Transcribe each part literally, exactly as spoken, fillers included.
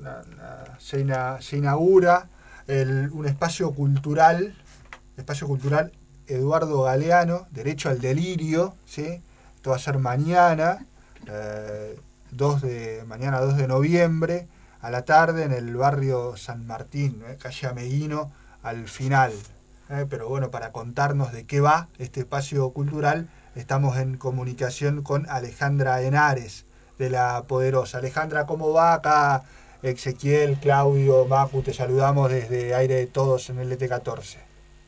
una, una, se, ina, se inaugura el, un espacio cultural, espacio cultural Eduardo Galeano, Derecho al Delirio, ¿sí? Esto va a ser mañana, eh, dos de, mañana dos de noviembre, a la tarde en el barrio San Martín, ¿eh? Calle Ameguino, al final. ¿eh? Pero bueno, para contarnos de qué va este espacio cultural, estamos en comunicación con Alejandra Henares, de La Poderosa. Alejandra, ¿cómo va? Acá Ezequiel, Claudio, Macu, te saludamos desde Aire de Todos en el E T catorce.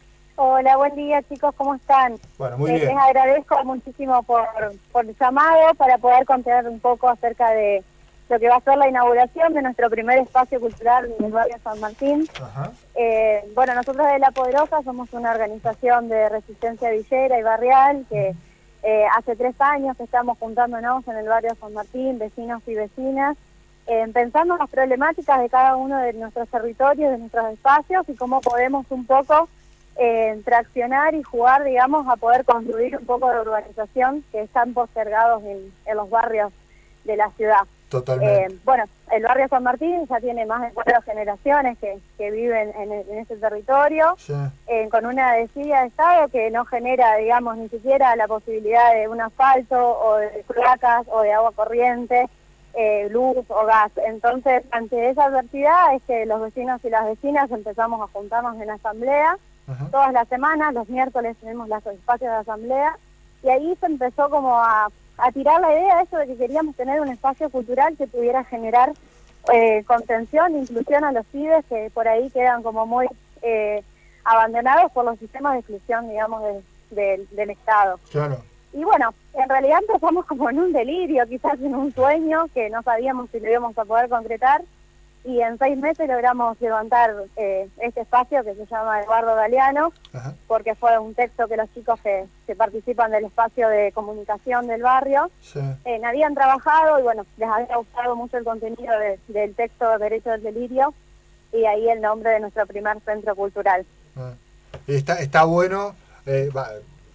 Hola, buen día chicos, ¿cómo están? Bueno, muy eh, bien. Les agradezco muchísimo por, por el llamado para poder contar un poco acerca de lo que va a ser la inauguración de nuestro primer espacio cultural en el barrio San Martín. Ajá. Eh, bueno, nosotros de La Poderosa somos una organización de resistencia villera y barrial que eh, hace tres años que estamos juntándonos en el barrio San Martín, vecinos y vecinas, eh, pensando en las problemáticas de cada uno de nuestros territorios, de nuestros espacios y cómo podemos un poco eh, traccionar y jugar, digamos, a poder construir un poco de urbanización que están postergados en, en los barrios de la ciudad. Totalmente. Eh, bueno, el barrio San Martín ya tiene más de cuatro generaciones que, que viven en, en ese territorio, Sí. eh, con una desidia de Estado que no genera, digamos, ni siquiera la posibilidad de un asfalto o de placas o de agua corriente, eh, luz o gas. Entonces, ante esa adversidad es que los vecinos y las vecinas empezamos a juntarnos en asamblea. Ajá. Todas las semanas, los miércoles tenemos los espacios de asamblea, y ahí se empezó como a... a tirar la idea de eso de que queríamos tener un espacio cultural que pudiera generar eh, contención, inclusión a los pibes que por ahí quedan como muy eh, abandonados por los sistemas de exclusión, digamos, de, de, del Estado. Claro. Y bueno, en realidad empezamos como en un delirio, quizás en un sueño que no sabíamos si lo íbamos a poder concretar, y en seis meses logramos levantar eh, este espacio que se llama Eduardo Galeano. Ajá. Porque fue un texto que los chicos que, que participan del espacio de comunicación del barrio sí. eh, habían trabajado y bueno, les había gustado mucho el contenido de, del texto Derecho al Delirio, y ahí el nombre de nuestro primer centro cultural. Ah. Está, está bueno, eh, va,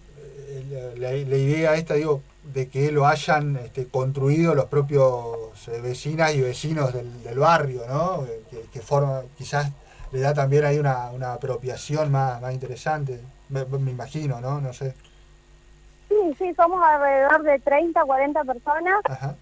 la, la idea esta, digo, de que lo hayan este, construido los propios eh, vecinas y vecinos del, del barrio, ¿no? Que, que forma, quizás le da también ahí una, una apropiación más, más interesante, me, me imagino, ¿no? No sé. Sí, sí, somos alrededor de treinta, cuarenta personas,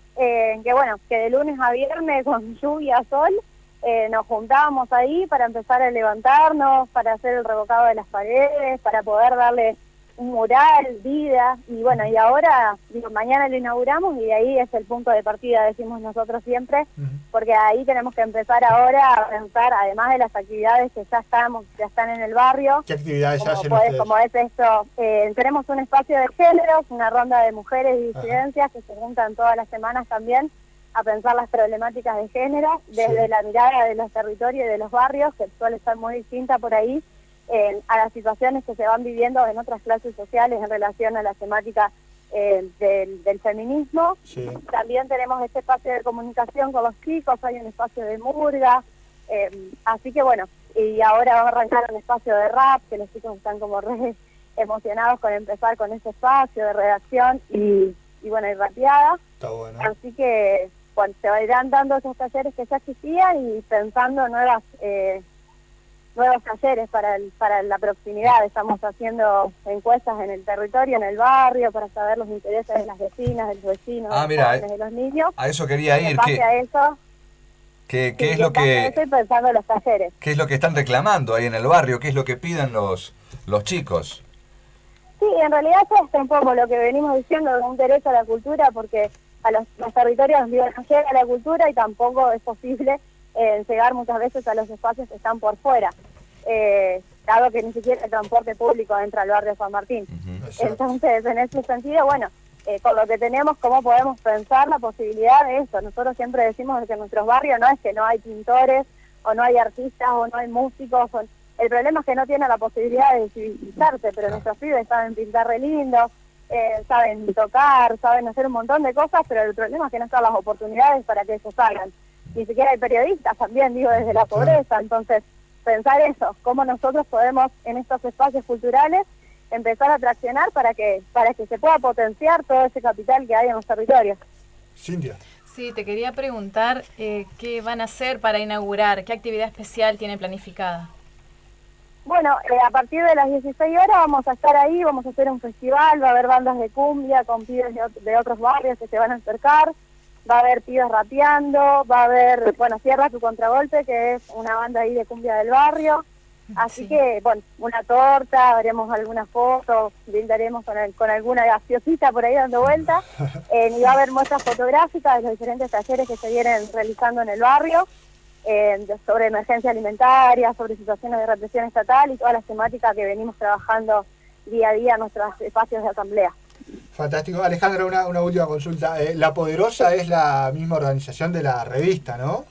eh, que bueno, que de lunes a viernes con lluvia, sol, eh, nos juntábamos ahí para empezar a levantarnos, para hacer el revocado de las paredes, para poder darle un mural, vida, y bueno, y ahora, digo, mañana lo inauguramos y ahí es el punto de partida, decimos nosotros siempre, uh-huh. porque ahí tenemos que empezar ahora a pensar, además de las actividades que ya estamos, ya están en el barrio. ¿Qué actividades como hacen puede, ustedes? Como es esto, eh, tenemos un espacio de géneros, una ronda de mujeres y disidencias uh-huh. que se juntan todas las semanas también a pensar las problemáticas de género, desde sí. la mirada de los territorios y de los barrios, que suele ser muy distinta por ahí, Eh, a las situaciones que se van viviendo en otras clases sociales en relación a la temática eh, del, del feminismo. Sí. También tenemos este espacio de comunicación con los chicos, hay un espacio de murga, eh, así que bueno, y ahora vamos a arrancar un espacio de rap, que los chicos están como re emocionados con empezar con ese espacio de redacción y, y bueno, y rapeada. Está bueno. Así que bueno, se irán dando esos talleres que ya existían y pensando nuevas... Eh, nuevos talleres para el, para la proximidad. Estamos haciendo encuestas en el territorio, en el barrio, para saber los intereses de las vecinas, de los vecinos, ah, de, mira, los jóvenes, de los niños. A eso quería ir. En base ¿Qué, a eso, ¿qué, qué sí, es lo que estoy pensando los talleres? ¿Qué es lo que están reclamando ahí en el barrio? ¿Qué es lo que piden los, los chicos? Sí, en realidad eso es un poco lo que venimos diciendo, de un derecho a la cultura, porque a los, los territorios digo, no llega la cultura y tampoco es posible Eh, llegar muchas veces a los espacios que están por fuera, eh, dado que ni siquiera el transporte público entra al barrio San Martín. Uh-huh. Entonces, en ese sentido, bueno, eh, con lo que tenemos, ¿cómo podemos pensar la posibilidad de eso? Nosotros siempre decimos que en nuestros barrios no es que no hay pintores, o no hay artistas, o no hay músicos, o... el problema es que no tienen la posibilidad de visibilizarse, pero uh-huh. nuestros pibes saben pintar re lindo, eh, saben tocar, saben hacer un montón de cosas, pero el problema es que no están las oportunidades para que ellos salgan. Ni siquiera hay periodistas también, digo, desde la pobreza. Entonces, pensar eso, cómo nosotros podemos en estos espacios culturales empezar a traccionar para que para que se pueda potenciar todo ese capital que hay en los territorios. Cintia. Sí, te quería preguntar eh, qué van a hacer para inaugurar, qué actividad especial tienen planificada. Bueno, eh, a partir de las dieciséis horas vamos a estar ahí, vamos a hacer un festival, va a haber bandas de cumbia con pibes de, de otros barrios que se van a acercar, va a haber pibes rapeando, va a haber, bueno, Cierra tu Contragolpe, que es una banda ahí de cumbia del barrio. Así Sí. que, bueno, una torta, haremos algunas fotos, brindaremos con, el, con alguna gaseosita por ahí dando vueltas, eh, y va a haber muestras fotográficas de los diferentes talleres que se vienen realizando en el barrio, eh, de- sobre emergencia alimentaria, sobre situaciones de represión estatal y todas las temáticas que venimos trabajando día a día en nuestros espacios de asamblea. Fantástico. Alejandra, una, una última consulta. Eh, La Poderosa es la misma organización de la revista, ¿no?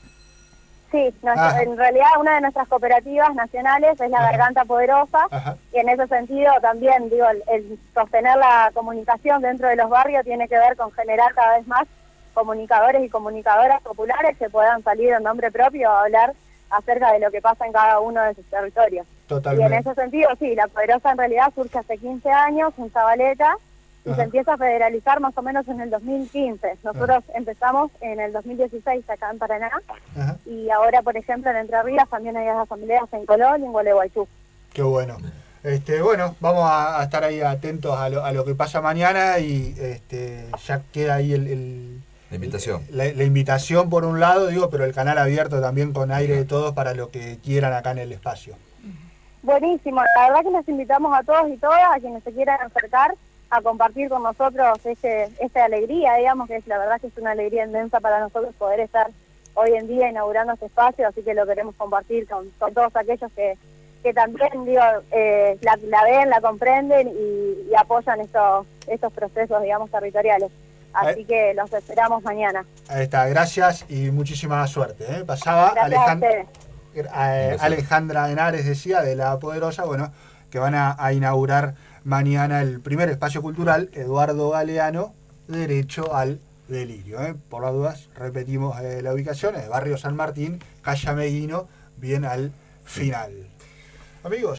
Sí, nuestra- Ajá. en realidad una de nuestras cooperativas nacionales es la Ajá. Garganta Poderosa, Ajá. y en ese sentido también, digo, el, el sostener la comunicación dentro de los barrios tiene que ver con generar cada vez más comunicadores y comunicadoras populares que puedan salir en nombre propio a hablar acerca de lo que pasa en cada uno de sus territorios. Y en Totalmente. ese sentido, sí, la Poderosa en realidad surge hace quince años en Zabaleta y Ajá. se empieza a federalizar más o menos en el dos mil quince. Nosotros empezamos en el dos mil dieciséis acá en Paraná, Ajá. y ahora, por ejemplo, en Entre Ríos también hay asambleas en Colón y en Gualeguaychú. Qué bueno. Este, bueno, vamos a, a estar ahí atentos a lo, a lo que pasa mañana y este, ya queda ahí el, el- La invitación. La, la invitación por un lado, digo, pero el canal abierto también con aire de todos para lo que quieran acá en el espacio. Buenísimo, la verdad que los invitamos a todos y todas, a quienes se quieran acercar, a compartir con nosotros este, esta alegría, digamos, que es la verdad que es una alegría inmensa para nosotros poder estar hoy en día inaugurando este espacio, así que lo queremos compartir con, con todos aquellos que, que también, digo, eh, la, la ven, la comprenden y, y apoyan estos, estos procesos, digamos, territoriales. Así Ahí- que los esperamos mañana. Ahí está, gracias y muchísima suerte. ¿eh? Pasaba Gracias a Alejan- ustedes. eh, Gracias. Alejandra Henares decía de La Poderosa, bueno, que van a, a inaugurar mañana el primer espacio cultural Eduardo Galeano, Derecho al Delirio. ¿eh? Por las dudas, repetimos eh, la ubicación, es Barrio San Martín, calle Ameguino, bien al final. Amigos.